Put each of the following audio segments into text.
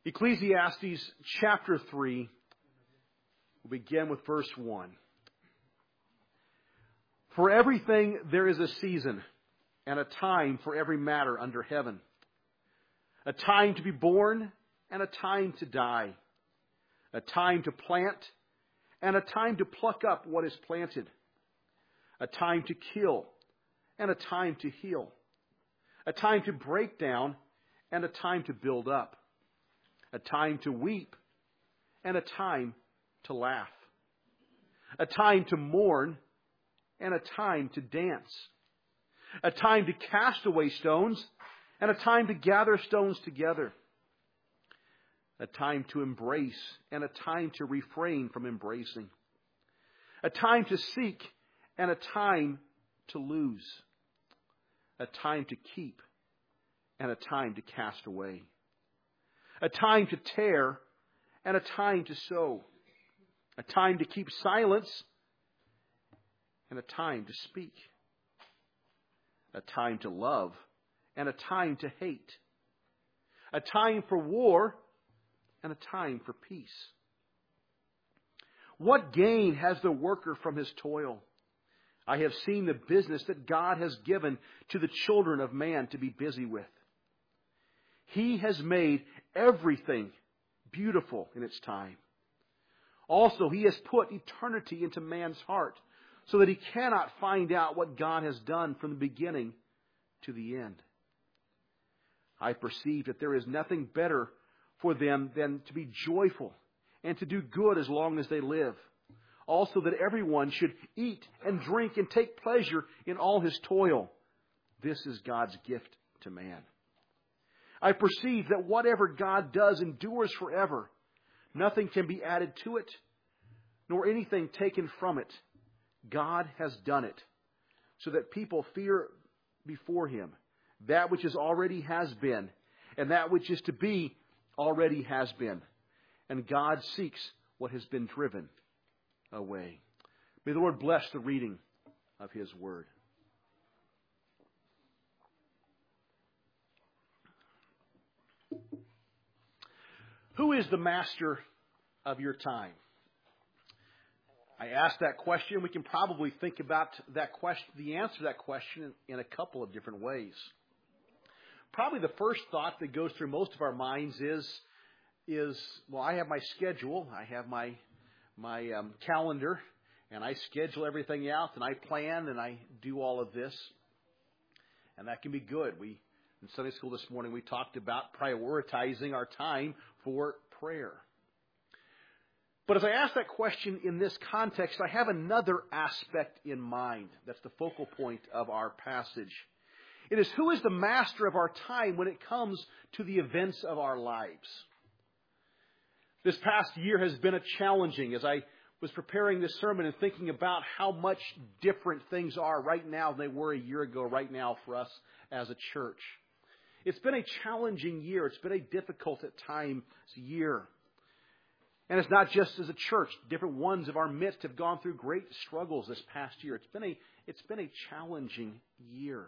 Ecclesiastes chapter 3, we'll begin with verse 1. For everything there is a season and a time for every matter under heaven. A time to be born and a time to die. A time to plant and a time to pluck up what is planted. A time to kill and a time to heal. A time to break down and a time to build up. A time to weep and a time to laugh. A time to mourn and a time to dance. A time to cast away stones and a time to gather stones together. A time to embrace and a time to refrain from embracing. A time to seek and a time to lose. A time to keep and a time to cast away. A time to tear and a time to sow. A time to keep silence and a time to speak. A time to love and a time to hate. A time for war and a time for peace. What gain has the worker from his toil? I have seen the business that God has given to the children of man to be busy with. He has made everything beautiful in its time. Also, He has put eternity into man's heart so that he cannot find out what God has done from the beginning to the end. I perceive that there is nothing better for them than to be joyful and to do good as long as they live. Also, that everyone should eat and drink and take pleasure in all his toil. This is God's gift to man. I perceive that whatever God does endures forever. Nothing can be added to it, nor anything taken from it. God has done it, so that people fear before Him that which is already has been, and that which is to be already has been. And God seeks what has been driven away. May the Lord bless the reading of His Word. Who is the master of your time? I asked that question. We can probably think about that question, the answer to that question in a couple of different ways. Probably the first thought that goes through most of our minds is well, I have my schedule, I have my calendar, and I schedule everything out, and I plan, and I do all of this, and that can be good. In Sunday school this morning, we talked about prioritizing our time for prayer. But as I ask that question in this context, I have another aspect in mind that's the focal point of our passage. It is, who is the master of our time when it comes to the events of our lives? This past year has been challenging as I was preparing this sermon and thinking about how much different things are right now than they were a year ago right now for us as a church. It's been a challenging year. It's been a difficult at times year. And it's not just as a church. Different ones of our midst have gone through great struggles this past year. It's been a challenging year.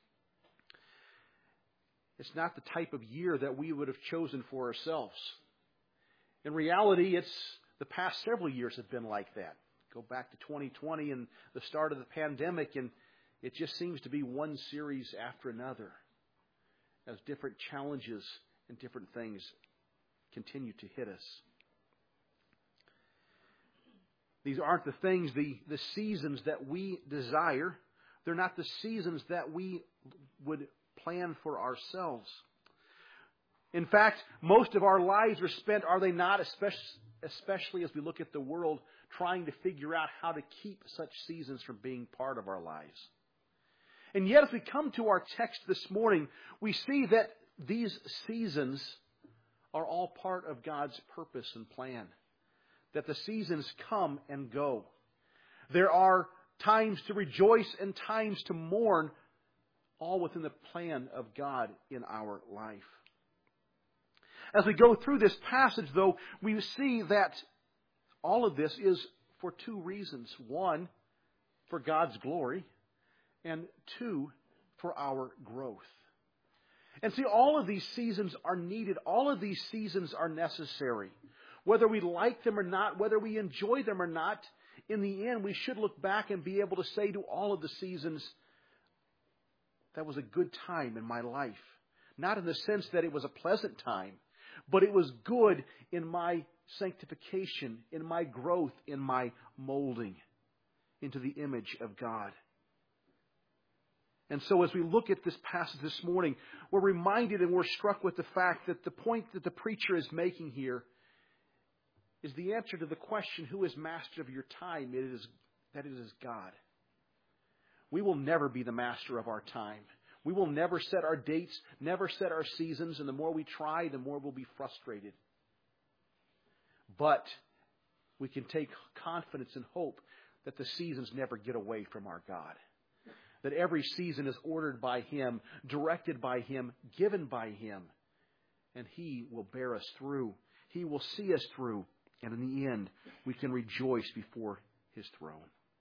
It's not the type of year that we would have chosen for ourselves. In reality, the past several years have been like that. Go back to 2020 and the start of the pandemic, and it just seems to be one series after another as different challenges and different things continue to hit us. These aren't the things, the seasons that we desire. They're not the seasons that we would plan for ourselves. In fact, most of our lives are spent, are they not, especially as we look at the world, trying to figure out how to keep such seasons from being part of our lives. And yet, as we come to our text this morning, we see that these seasons are all part of God's purpose and plan. That the seasons come and go. There are times to rejoice and times to mourn, all within the plan of God in our life. As we go through this passage, though, we see that all of this is for two reasons. One, for God's glory, and two, for our growth. And see, all of these seasons are needed. All of these seasons are necessary. Whether we like them or not, whether we enjoy them or not, in the end, we should look back and be able to say to all of the seasons, that was a good time in my life. Not in the sense that it was a pleasant time, but it was good in my sanctification, in my growth, in my molding into the image of God. And so as we look at this passage this morning, we're reminded and we're struck with the fact that the point that the preacher is making here is the answer to the question, who is master of your time? That it is God. We will never be the master of our time. We will never set our dates, never set our seasons, and the more we try, the more we'll be frustrated. But we can take confidence and hope that the seasons never get away from our God. That every season is ordered by Him, directed by Him, given by Him. And He will bear us through. He will see us through. And in the end, we can rejoice before His throne.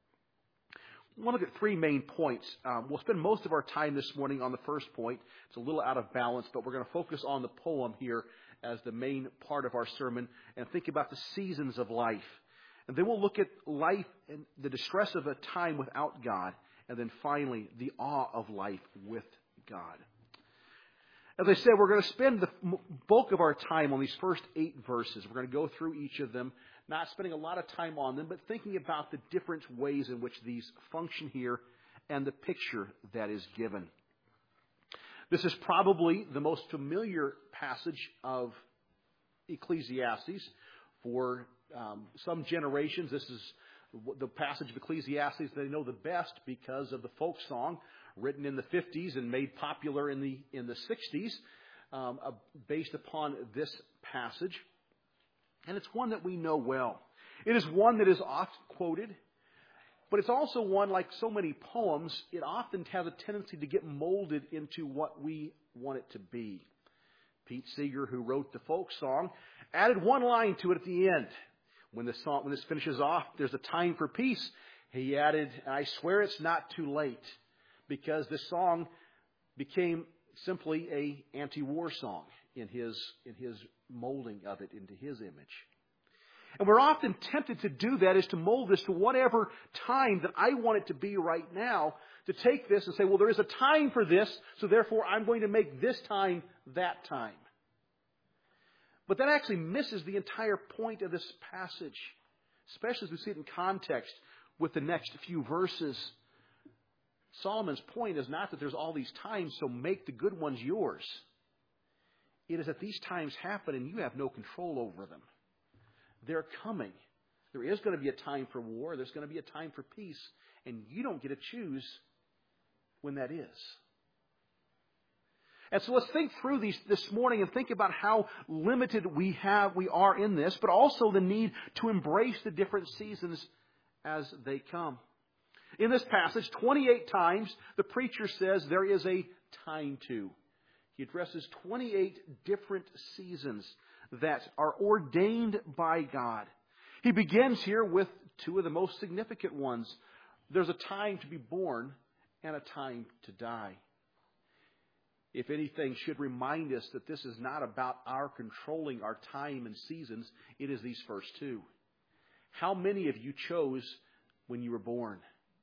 I want to look at three main points. We'll spend most of our time this morning on the first point. It's a little out of balance, but we're going to focus on the poem here as the main part of our sermon and think about the seasons of life. And then we'll look at life and the distress of a time without God. And then finally, the awe of life with God. As I said, we're going to spend the bulk of our time on these first 8 verses. We're going to go through each of them, not spending a lot of time on them, but thinking about the different ways in which these function here and the picture that is given. This is probably the most familiar passage of Ecclesiastes. For some generations, this is the passage of Ecclesiastes they know the best because of the folk song written in the 50s and made popular in the 60s based upon this passage. And it's one that we know well. It is one that is oft quoted, but it's also one, like so many poems, it often has a tendency to get molded into what we want it to be. Pete Seeger, who wrote the folk song, added one line to it at the end. When this finishes off, there's a time for peace. He added, I swear it's not too late, because this song became simply a anti-war song in his molding of it into his image. And we're often tempted to do that, is to mold this to whatever time that I want it to be right now, to take this and say, well, there is a time for this, so therefore I'm going to make this time that time. But that actually misses the entire point of this passage, especially as we see it in context with the next few verses. Solomon's point is not that there's all these times, so make the good ones yours. It is that these times happen and you have no control over them. They're coming. There is going to be a time for war. There's going to be a time for peace. And you don't get to choose when that is. And so let's think through these this morning and think about how limited we are in this, but also the need to embrace the different seasons as they come. In this passage, 28 times, the preacher says there is a time to. He addresses 28 different seasons that are ordained by God. He begins here with 2 of the most significant ones. There's a time to be born and a time to die. If anything, should remind us that this is not about our controlling our time and seasons. It is these first 2. How many of you chose when you were born?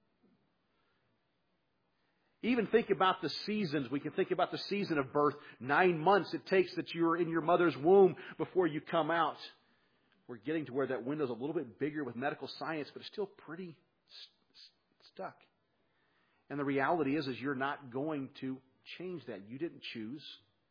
Even think about the seasons. We can think about the season of birth. 9 months it takes that you're in your mother's womb before you come out. We're getting to where that window's a little bit bigger with medical science, but it's still pretty stuck. And the reality is you're not going to change that. You didn't choose.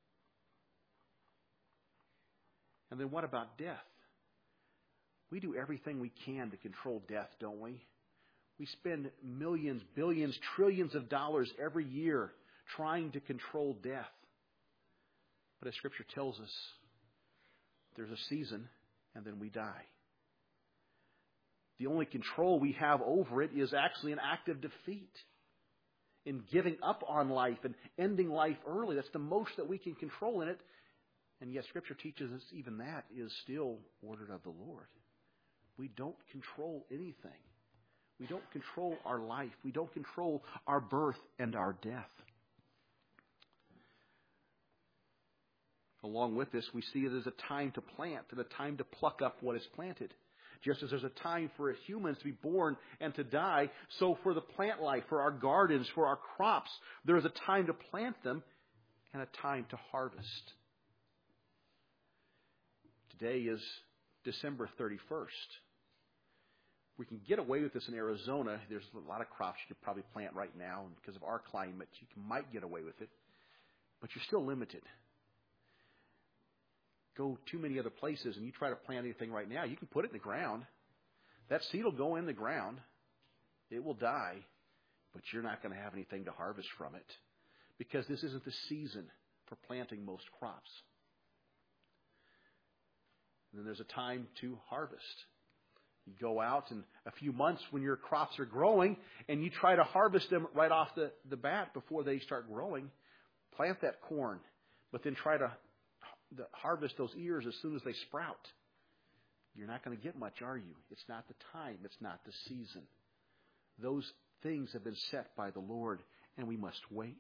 And then what about death? We do everything we can to control death, don't we? We spend millions, billions, trillions of dollars every year trying to control death. But as Scripture tells us, there's a season and then we die. The only control we have over it is actually an act of defeat. In giving up on life and ending life early. That's the most that we can control in it. And yet Scripture teaches us even that is still ordered of the Lord. We don't control anything. We don't control our life. We don't control our birth and our death. Along with this, we see it as a time to plant and a time to pluck up what is planted. Just as there's a time for humans to be born and to die, so for the plant life, for our gardens, for our crops, there is a time to plant them and a time to harvest. Today is December 31st. We can get away with this in Arizona. There's a lot of crops you could probably plant right now, and because of our climate, you might get away with it. But you're still limited. Go too many other places and you try to plant anything right now, you can put it in the ground. That seed will go in the ground. It will die, but you're not going to have anything to harvest from it because this isn't the season for planting most crops. And then there's a time to harvest. You go out in a few months when your crops are growing and you try to harvest them right off the bat before they start growing. Plant that corn, but then try to harvest those ears as soon as they sprout. You're not going to get much, are you? It's not the time. It's not the season. Those things have been set by the Lord, and we must wait.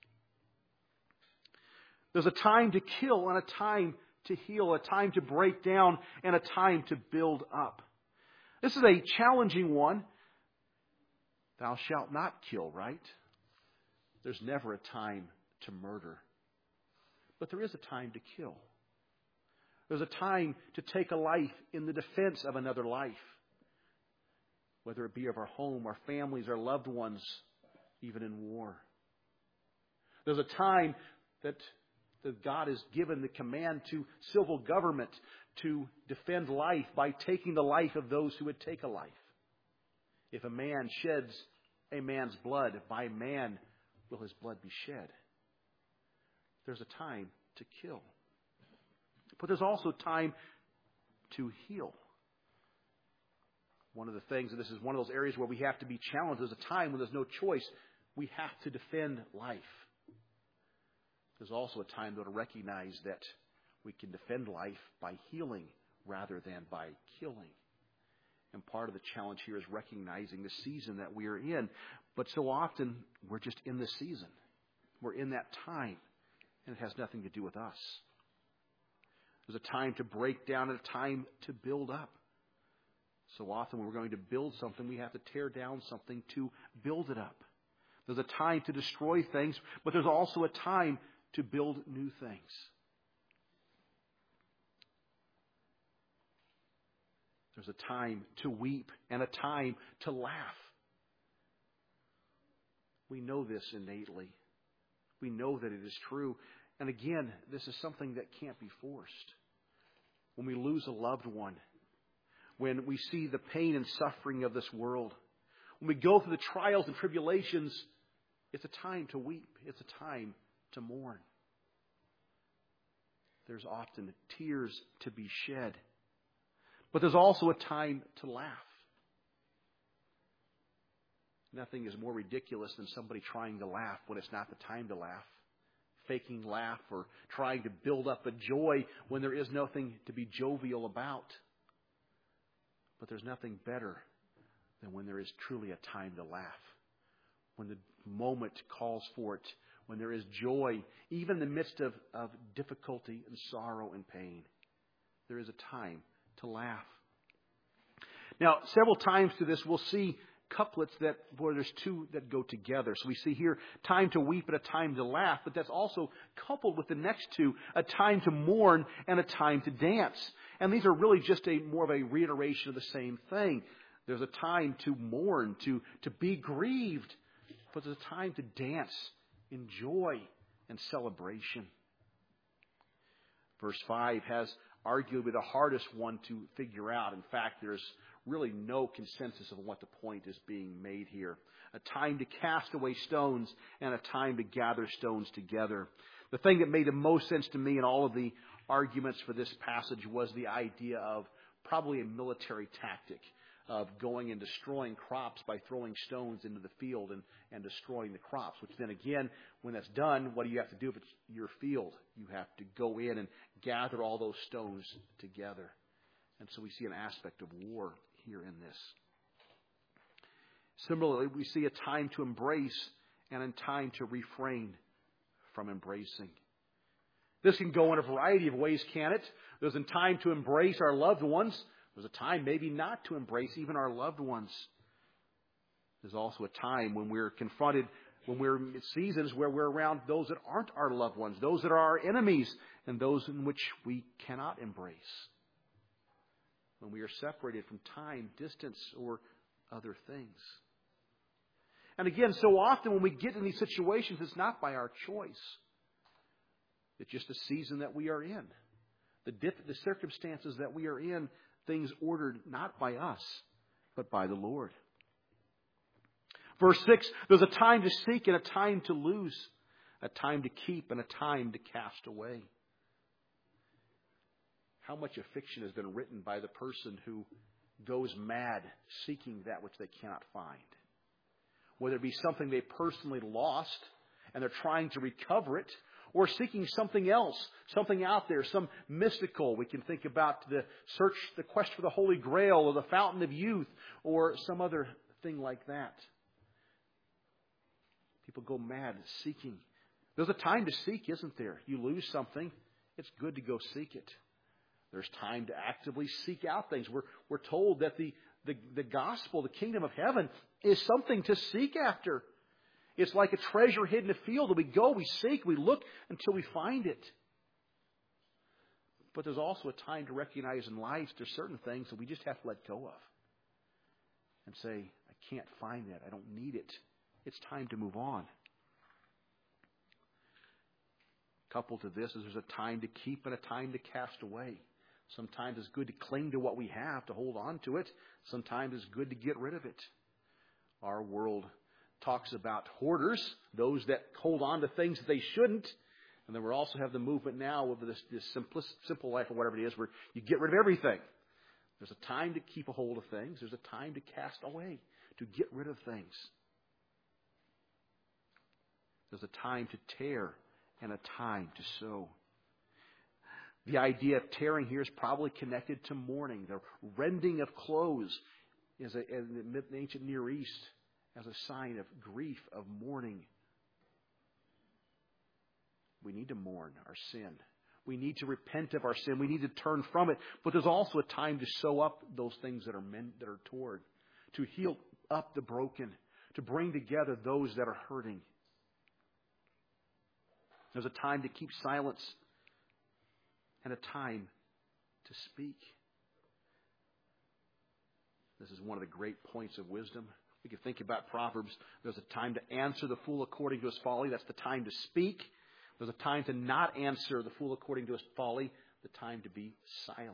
There's a time to kill and a time to heal, a time to break down and a time to build up. This is a challenging one. Thou shalt not kill, right? There's never a time to murder. But there is a time to kill. There's a time to take a life in the defense of another life. Whether it be of our home, our families, our loved ones, even in war. There's a time that God has given the command to civil government to defend life by taking the life of those who would take a life. If a man sheds a man's blood, by man will his blood be shed. There's a time to kill. But there's also time to heal. One of the things, and this is one of those areas where we have to be challenged, there's a time when there's no choice. We have to defend life. There's also a time, though, to recognize that we can defend life by healing rather than by killing. And part of the challenge here is recognizing the season that we are in. But so often, we're just in the season. We're in that time. And it has nothing to do with us. There's a time to break down and a time to build up. So often when we're going to build something, we have to tear down something to build it up. There's a time to destroy things, but there's also a time to build new things. There's a time to weep and a time to laugh. We know this innately. We know that it is true. And again, this is something that can't be forced. When we lose a loved one, when we see the pain and suffering of this world, when we go through the trials and tribulations, it's a time to weep. It's a time to mourn. There's often tears to be shed. But there's also a time to laugh. Nothing is more ridiculous than somebody trying to laugh when it's not the time to laugh. Faking laugh or trying to build up a joy when there is nothing to be jovial about. But there's nothing better than when there is truly a time to laugh. When the moment calls for it. When there is joy, even in the midst of difficulty and sorrow and pain. There is a time to laugh. Now, several times through this, we'll see couplets where there's two that go together. So we see here time to weep and a time to laugh, but that's also coupled with the next two, a time to mourn and a time to dance. And these are really just more of a reiteration of the same thing. There's a time to mourn, to be grieved, but there's a time to dance in joy and celebration. Verse 5 has arguably the hardest one to figure out. In fact, there's really no consensus of what the point is being made here. A time to cast away stones and a time to gather stones together. The thing that made the most sense to me in all of the arguments for this passage was the idea of probably a military tactic of going and destroying crops by throwing stones into the field and destroying the crops. Which then again, when that's done, what do you have to do if it's your field? You have to go in and gather all those stones together. And so we see an aspect of war here in this. Similarly, we see a time to embrace and a time to refrain from embracing. This can go in a variety of ways, can it? There's a time to embrace our loved ones. There's a time maybe not to embrace even our loved ones. There's also a time when we're confronted, when we're in seasons where we're around those that aren't our loved ones, those that are our enemies, and those in which we cannot embrace. When we are separated from time, distance, or other things. And again, so often when we get in these situations, it's not by our choice. It's just the season that we are in. The circumstances that we are in, things ordered not by us, but by the Lord. Verse 6, there's a time to seek and a time to lose, a time to keep and a time to cast away. How much of fiction has been written by the person who goes mad seeking that which they cannot find? Whether it be something they personally lost and they're trying to recover it, or seeking something else, something out there, some mystical. We can think about the search, the quest for the Holy Grail or the fountain of youth or some other thing like that. People go mad seeking. There's a time to seek, isn't there? You lose something, it's good to go seek it. There's time to actively seek out things. We're told that the gospel, the kingdom of heaven, is something to seek after. It's like a treasure hidden in a field. We go, we seek, we look until we find it. But there's also a time to recognize in life there's certain things that we just have to let go of. And say, I can't find that. I don't need it. It's time to move on. Coupled to this is there's a time to keep and a time to cast away. Sometimes it's good to cling to what we have, to hold on to it. Sometimes it's good to get rid of it. Our world talks about hoarders, those that hold on to things that they shouldn't. And then we also have the movement now of this simple life or whatever it is, where you get rid of everything. There's a time to keep a hold of things. There's a time to cast away, to get rid of things. There's a time to tear and a time to sow. The idea of tearing here is probably connected to mourning. The rending of clothes is in the ancient Near East as a sign of grief, of mourning. We need to mourn our sin. We need to repent of our sin. We need to turn from it. But there's also a time to sew up those things that are torn, to heal up the broken, to bring together those that are hurting. There's a time to keep silence and a time to speak. This is one of the great points of wisdom. We can think about Proverbs. There's a time to answer the fool according to his folly. That's the time to speak. There's a time to not answer the fool according to his folly. The time to be silent.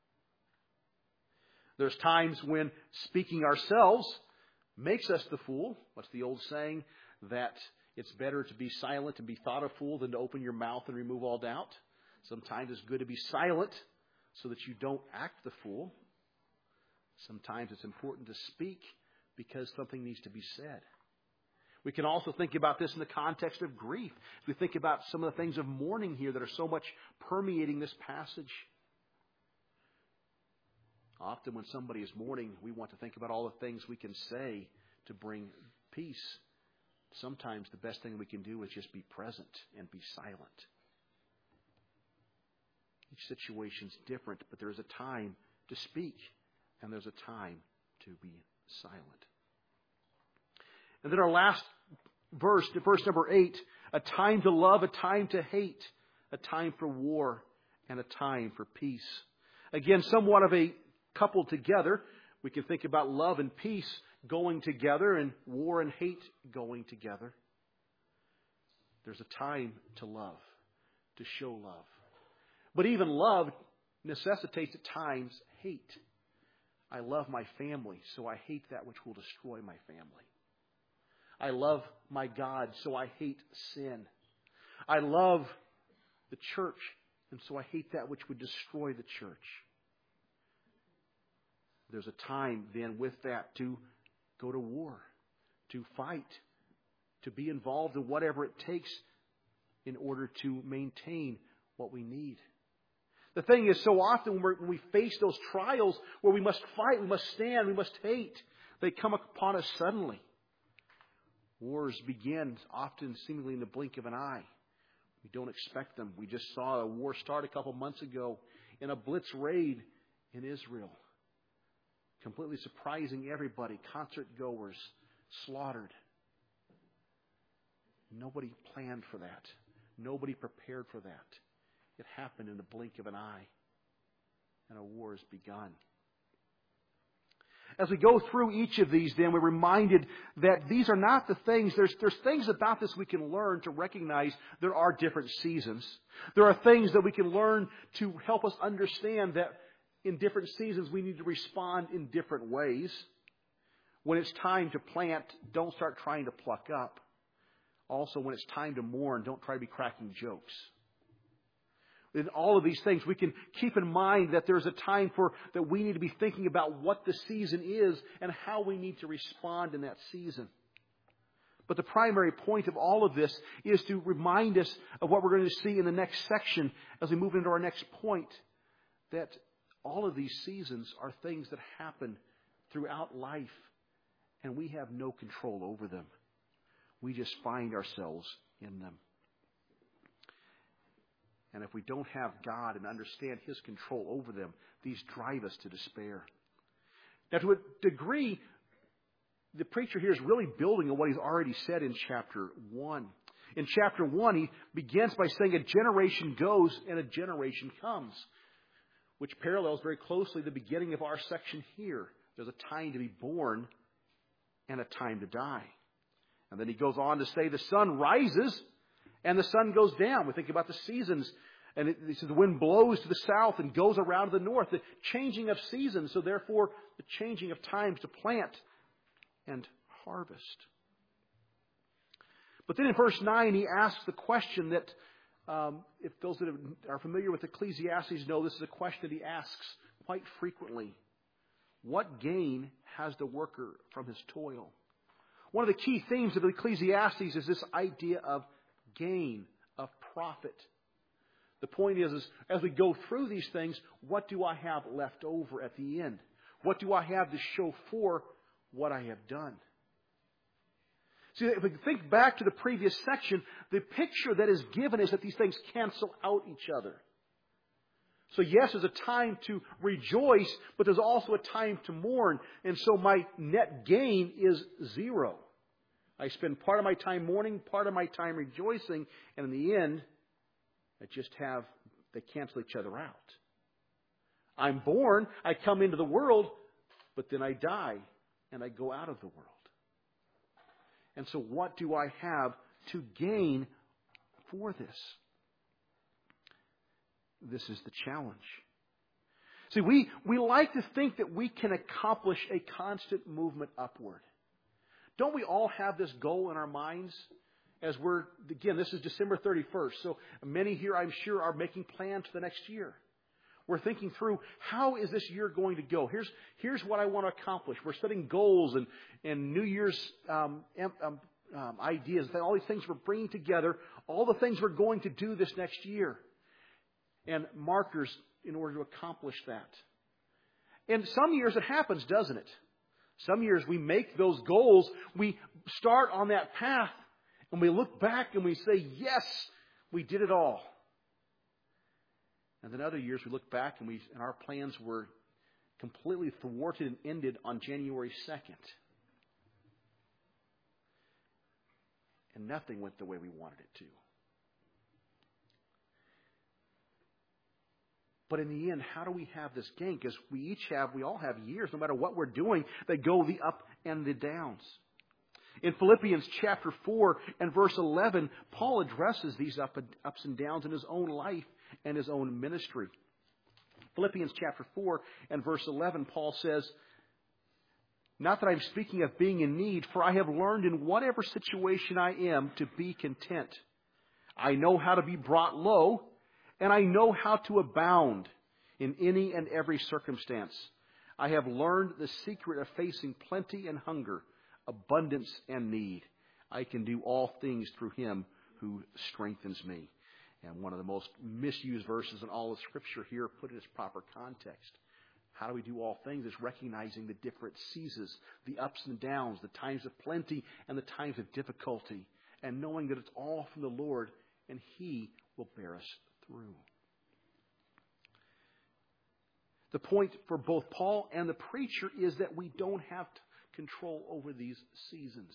There's times when speaking ourselves makes us the fool. What's the old saying? That it's better to be silent and be thought a fool than to open your mouth and remove all doubt. Sometimes it's good to be silent so that you don't act the fool. Sometimes it's important to speak because something needs to be said. We can also think about this in the context of grief. We think about some of the things of mourning here that are so much permeating this passage. Often when somebody is mourning, we want to think about all the things we can say to bring peace. Sometimes the best thing we can do is just be present and be silent. Each situation is different, but there's a time to speak and there's a time to be silent. And then our last verse, verse number 8, a time to love, a time to hate, a time for war, and a time for peace. Again, somewhat of a coupled together. We can think about love and peace going together and war and hate going together. There's a time to love, to show love. But even love necessitates at times hate. I love my family, so I hate that which will destroy my family. I love my God, so I hate sin. I love the church, and so I hate that which would destroy the church. There's a time then with that to go to war, to fight, to be involved in whatever it takes in order to maintain what we need. The thing is, so often when we face those trials where we must fight, we must stand, we must hate, they come upon us suddenly. Wars begin often seemingly in the blink of an eye. We don't expect them. We just saw a war start a couple months ago in a blitz raid in Israel. Completely surprising everybody. Concert goers slaughtered. Nobody planned for that. Nobody prepared for that. It happened in the blink of an eye. And a war has begun. As we go through each of these, then, we're reminded that these are not the things. There's things about this we can learn to recognize there are different seasons. There are things that we can learn to help us understand that in different seasons we need to respond in different ways. When it's time to plant, don't start trying to pluck up. Also, when it's time to mourn, don't try to be cracking jokes. In all of these things, we can keep in mind that there's a time that we need to be thinking about what the season is and how we need to respond in that season. But the primary point of all of this is to remind us of what we're going to see in the next section as we move into our next point, that all of these seasons are things that happen throughout life, and we have no control over them. We just find ourselves in them. And if we don't have God and understand His control over them, these drive us to despair. Now, to a degree, the preacher here is really building on what he's already said in chapter 1. In chapter 1, he begins by saying a generation goes and a generation comes, which parallels very closely the beginning of our section here. There's a time to be born and a time to die. And then he goes on to say the sun rises and the sun goes down. We think about the seasons. And he says the wind blows to the south and goes around to the north. The changing of seasons. So therefore, the changing of times to plant and harvest. But then in verse 9, he asks the question that, if those that are familiar with Ecclesiastes know, this is a question that he asks quite frequently. What gain has the worker from his toil? One of the key themes of Ecclesiastes is this idea of gain, of profit. The point is, as we go through these things, what do I have left over at the end? What do I have to show for what I have done? See, if we think back to the previous section, the picture that is given is that these things cancel out each other. So yes, there's a time to rejoice, but there's also a time to mourn. And so my net gain is zero. I spend part of my time mourning, part of my time rejoicing, and in the end, they cancel each other out. I'm born, I come into the world, but then I die, and I go out of the world. And so what do I have to gain for this? This is the challenge. See, we like to think that we can accomplish a constant movement upward. Don't we all have this goal in our minds? Again, this is December 31st, so many here, I'm sure, are making plans for the next year. We're thinking through, how is this year going to go? Here's what I want to accomplish. We're setting goals and New Year's ideas, all these things we're bringing together, all the things we're going to do this next year, and markers in order to accomplish that. And some years it happens, doesn't it? Some years we make those goals, we start on that path, and we look back and we say, yes, we did it all. And then other years we look back and our plans were completely thwarted and ended on January 2nd. And nothing went the way we wanted it to. But in the end, how do we have this gain? Because we all have years, no matter what we're doing, that go the up and the downs. In Philippians chapter 4 and verse 11, Paul addresses these ups and downs in his own life and his own ministry. Philippians chapter 4 and verse 11, Paul says, not that I'm speaking of being in need, for I have learned in whatever situation I am to be content. I know how to be brought low, and I know how to abound in any and every circumstance. I have learned the secret of facing plenty and hunger, abundance and need. I can do all things through Him who strengthens me. And one of the most misused verses in all of Scripture here, put in its proper context. How do we do all things? Is recognizing the different seasons, the ups and downs, the times of plenty and the times of difficulty, and knowing that it's all from the Lord and He will bear us through. The point for both Paul and the preacher is that we don't have control over these seasons.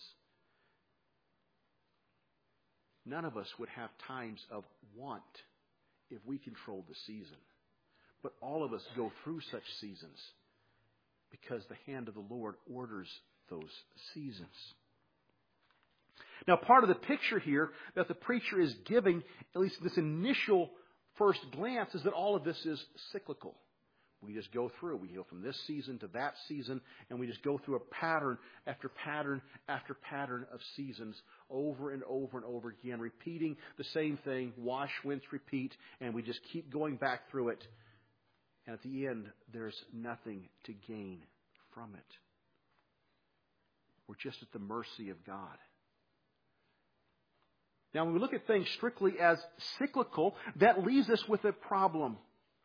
None of us would have times of want if we controlled the season. But all of us go through such seasons because the hand of the Lord orders those seasons. Now, part of the picture here that the preacher is giving, at least this initial first glance, is that all of this is cyclical. We just go through. We go from this season to that season, and we just go through a pattern after pattern after pattern of seasons over and over and over again, repeating the same thing, wash, rinse, repeat, and we just keep going back through it. And at the end, there's nothing to gain from it. We're just at the mercy of God. Now, when we look at things strictly as cyclical, that leaves us with a problem.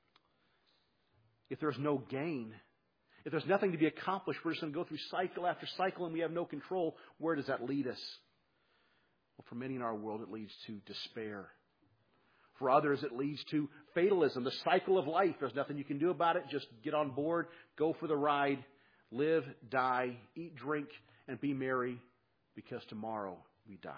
If there's no gain, if there's nothing to be accomplished, we're just going to go through cycle after cycle and we have no control, where does that lead us? Well, for many in our world, it leads to despair. For others, it leads to fatalism, the cycle of life. There's nothing you can do about it. Just get on board, go for the ride, live, die, eat, drink, and be merry, because tomorrow we die.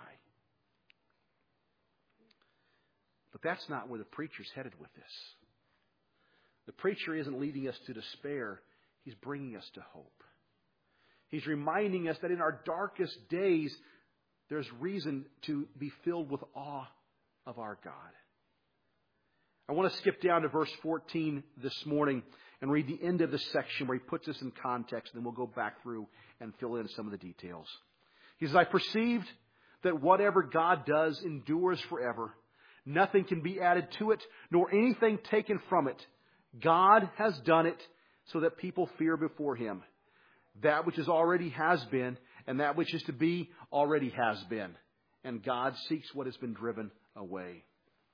But that's not where the preacher's headed with this. The preacher isn't leading us to despair. He's bringing us to hope. He's reminding us that in our darkest days, there's reason to be filled with awe of our God. I want to skip down to verse 14 this morning and read the end of this section where he puts this in context, and then we'll go back through and fill in some of the details. He says, I perceived that whatever God does endures forever. Nothing can be added to it, nor anything taken from it. God has done it so that people fear before Him. That which is already has been, and that which is to be already has been. And God seeks what has been driven away.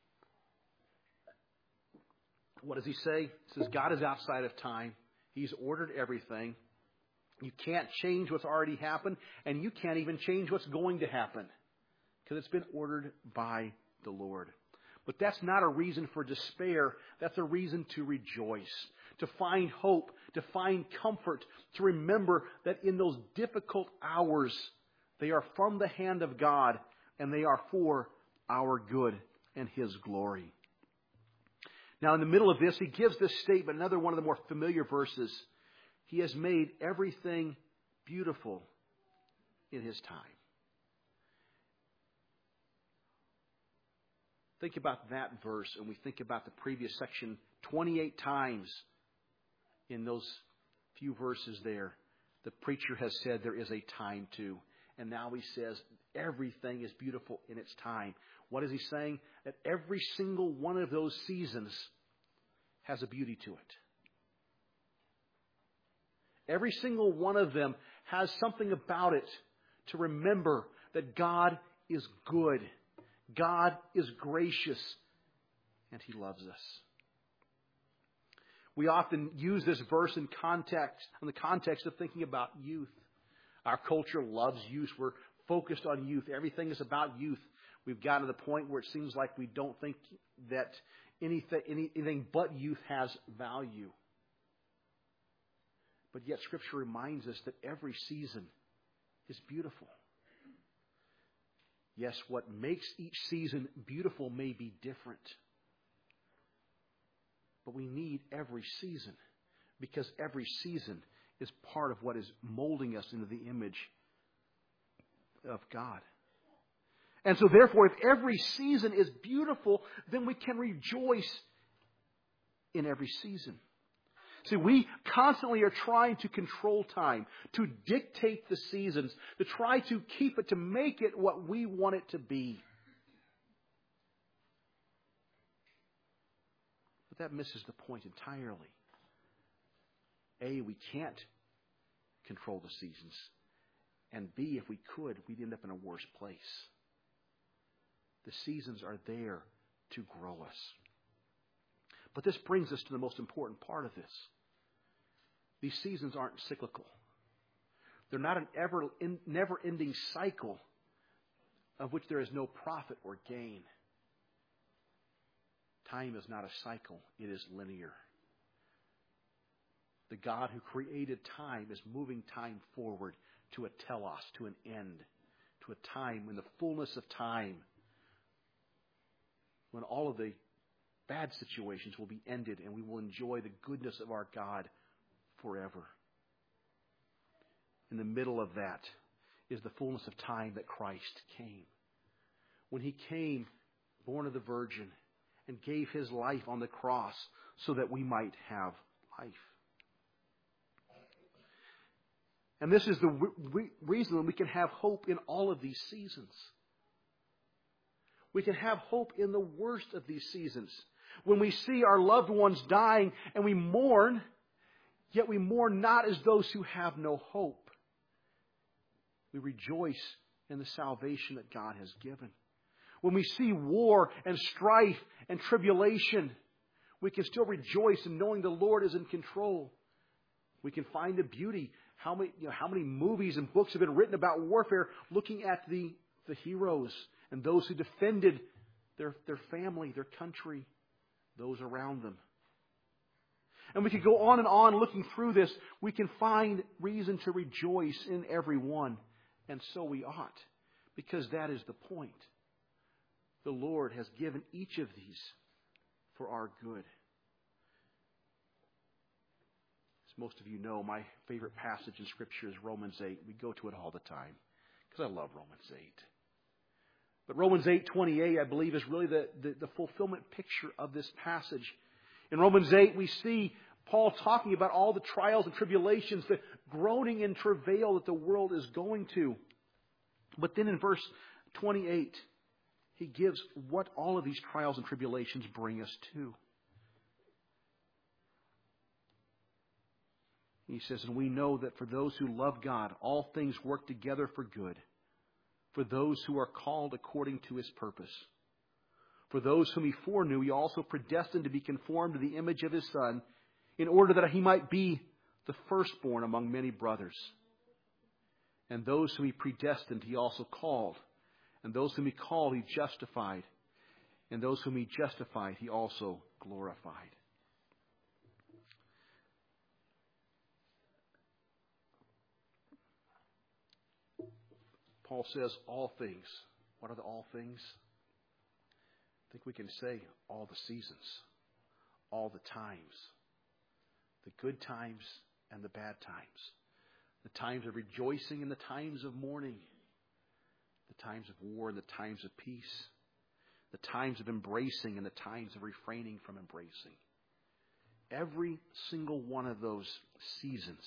What does he say? He says God is outside of time. He's ordered everything. You can't change what's already happened, and you can't even change what's going to happen, because it's been ordered by the Lord. But that's not a reason for despair. That's a reason to rejoice, to find hope, to find comfort, to remember that in those difficult hours, they are from the hand of God, and they are for our good and His glory. Now, in the middle of this, he gives this statement, another one of the more familiar verses. He has made everything beautiful in His time. Think about that verse, and we think about the previous section 28 times in those few verses there. The preacher has said there is a time to. And now he says everything is beautiful in its time. What is he saying? That every single one of those seasons has a beauty to it. Every single one of them has something about it to remember that God is good. God is gracious, and He loves us. We often use this verse in the context of thinking about youth. Our culture loves youth. We're focused on youth. Everything is about youth. We've gotten to the point where it seems like we don't think that anything but youth has value. But yet Scripture reminds us that every season is beautiful. Yes, what makes each season beautiful may be different. But we need every season, because every season is part of what is molding us into the image of God. And so therefore, if every season is beautiful, then we can rejoice in every season. See, we constantly are trying to control time, to dictate the seasons, to try to keep it, to make it what we want it to be. But that misses the point entirely. A, we can't control the seasons. And B, if we could, we'd end up in a worse place. The seasons are there to grow us. But this brings us to the most important part of this. These seasons aren't cyclical. They're not an never-ending cycle of which there is no profit or gain. Time is not a cycle. It is linear. The God who created time is moving time forward to a telos, to an end, to a time when the fullness of time, when all of the bad situations will be ended and we will enjoy the goodness of our God forever. In the middle of that is the fullness of time that Christ came. When He came, born of the Virgin, and gave His life on the cross so that we might have life. And this is the reason that we can have hope in all of these seasons. We can have hope in the worst of these seasons. When we see our loved ones dying and we mourn, yet we mourn not as those who have no hope. We rejoice in the salvation that God has given. When we see war and strife and tribulation, we can still rejoice in knowing the Lord is in control. We can find the beauty. How many movies and books have been written about warfare, looking at the heroes and those who defended their family, their country, those around them. And we could go on and on looking through this. We can find reason to rejoice in every one. And so we ought, because that is the point. The Lord has given each of these for our good. As most of you know, my favorite passage in Scripture is Romans 8. We go to it all the time because I love Romans 8. But Romans 8:28, I believe, is really the fulfillment picture of this passage. In Romans 8, we see Paul talking about all the trials and tribulations, the groaning and travail that the world is going to. But then in verse 28, he gives what all of these trials and tribulations bring us to. He says, and we know that for those who love God, all things work together for good, for those who are called according to His purpose. For those whom He foreknew, He also predestined to be conformed to the image of His Son, in order that He might be the firstborn among many brothers. And those whom He predestined, He also called. And those whom He called, He justified. And those whom He justified, He also glorified. Paul says all things. What are the all things? I think we can say all the seasons, all the times, the good times and the bad times, the times of rejoicing and the times of mourning, the times of war and the times of peace, the times of embracing and the times of refraining from embracing. Every single one of those seasons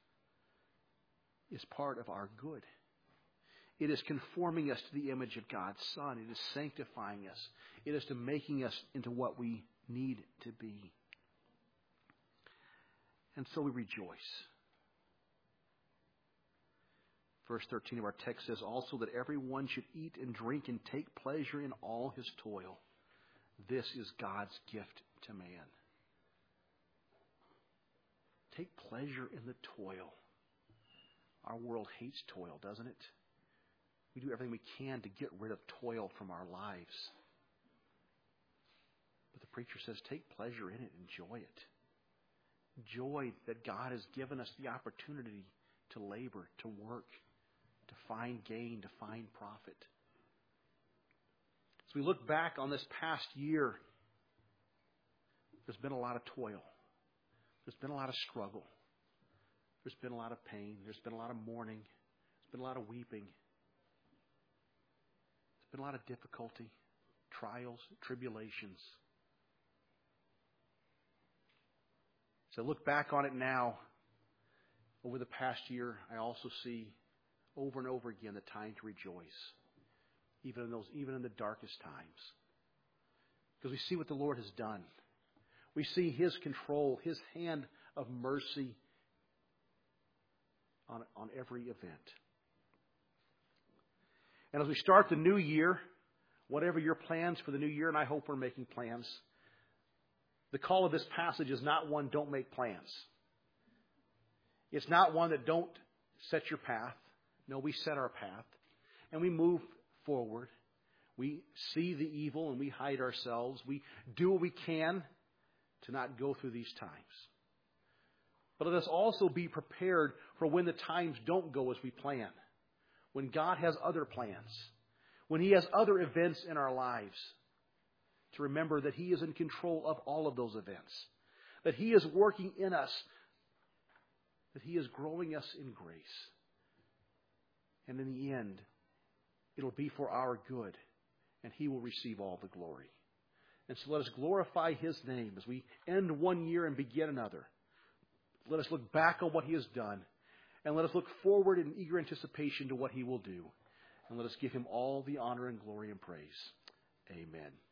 is part of our good. It is conforming us to the image of God's Son. It is sanctifying us. It is to making us into what we need to be. And so we rejoice. Verse 13 of our text says also that everyone should eat and drink and take pleasure in all his toil. This is God's gift to man. Take pleasure in the toil. Our world hates toil, doesn't it? We do everything we can to get rid of toil from our lives. But the preacher says, take pleasure in it. Enjoy it. Joy that God has given us the opportunity to labor, to work, to find gain, to find profit. As we look back on this past year, there's been a lot of toil. There's been a lot of struggle. There's been a lot of pain. There's been a lot of mourning. There's been a lot of weeping. There's been a lot of difficulty, trials, tribulations. So I look back on it now, over the past year, I also see over and over again the time to rejoice, even in the darkest times. Because we see what the Lord has done. We see His control, His hand of mercy on every event. And as we start the new year, whatever your plans for the new year, and I hope we're making plans, the call of this passage is not one, don't make plans. It's not one that don't set your path. No, we set our path and we move forward. We see the evil and we hide ourselves. We do what we can to not go through these times. But let us also be prepared for when the times don't go as we plan. When God has other plans. When He has other events in our lives. To remember that He is in control of all of those events. That He is working in us. That He is growing us in grace. And in the end, it'll be for our good. And He will receive all the glory. And so let us glorify His name as we end one year and begin another. Let us look back on what He has done. And let us look forward in eager anticipation to what He will do. And let us give Him all the honor and glory and praise. Amen.